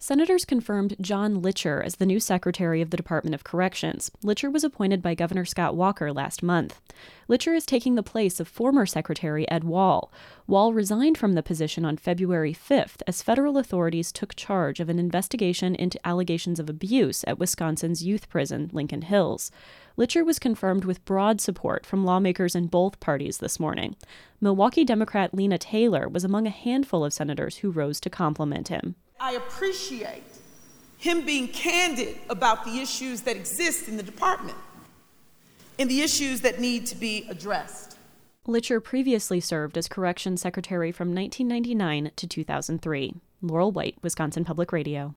Senators confirmed John Litcher as the new Secretary of the Department of Corrections. Litcher was appointed by Governor Scott Walker last month. Litcher is taking the place of former Secretary Ed Wall. Wall resigned from the position on February 5th as federal authorities took charge of an investigation into allegations of abuse at Wisconsin's youth prison, Lincoln Hills. Litcher was confirmed with broad support from lawmakers in both parties this morning. Milwaukee Democrat Lena Taylor was among a handful of senators who rose to compliment him. I appreciate him being candid about the issues that exist in the department and the issues that need to be addressed. Litcher previously served as Corrections Secretary from 1999 to 2003. Laurel White, Wisconsin Public Radio.